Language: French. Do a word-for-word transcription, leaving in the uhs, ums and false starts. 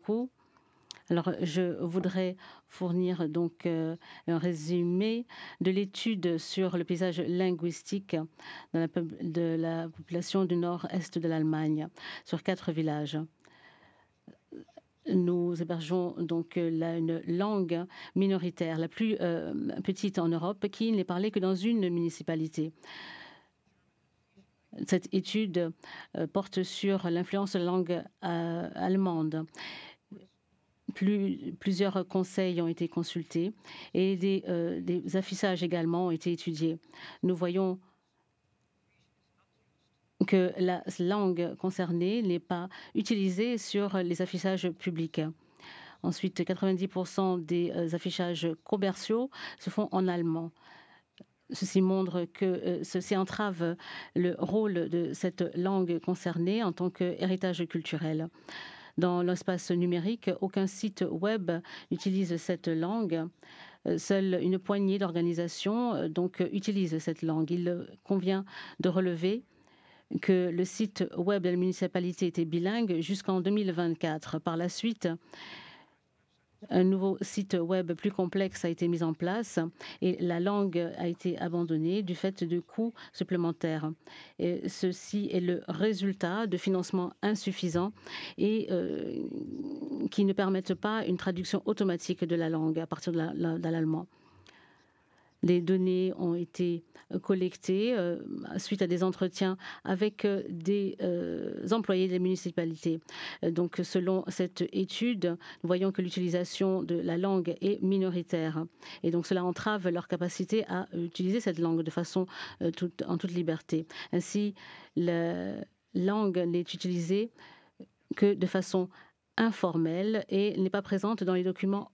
beaucoup. Alors, je voudrais fournir donc euh, un résumé de l'étude sur le paysage linguistique dans la pub- de la population du nord-est de l'Allemagne, sur quatre villages. Nous hébergeons donc euh, là une langue minoritaire, la plus euh, petite en Europe, qui n'est parlée que dans une municipalité. Cette étude euh, porte sur l'influence de la langue euh, allemande. Plus, plusieurs conseils ont été consultés et des, euh, des affichages également ont été étudiés. Nous voyons que la langue concernée n'est pas utilisée sur les affichages publics. Ensuite, quatre-vingt-dix pour cent des euh, affichages commerciaux se font en allemand. Ceci montre que euh, ceci entrave le rôle de cette langue concernée en tant qu'héritage culturel. Dans l'espace numérique, aucun site web n'utilise cette langue. Euh, Seule une poignée d'organisations euh, donc euh, utilisent cette langue. Il convient de relever que le site web de la municipalité était bilingue jusqu'en deux mille vingt-quatre. Par la suite, un nouveau site web plus complexe a été mis en place et la langue a été abandonnée du fait de coûts supplémentaires. Et ceci est le résultat de financements insuffisants et euh, qui ne permettent pas une traduction automatique de la langue à partir de l'allemand. Les données ont été collectées euh, suite à des entretiens avec euh, des euh, employés des municipalités. Euh, donc, selon cette étude, nous voyons que l'utilisation de la langue est minoritaire. Et donc, cela entrave leur capacité à utiliser cette langue de façon euh, toute, en toute liberté. Ainsi, la langue n'est utilisée que de façon informelle et n'est pas présente dans les documents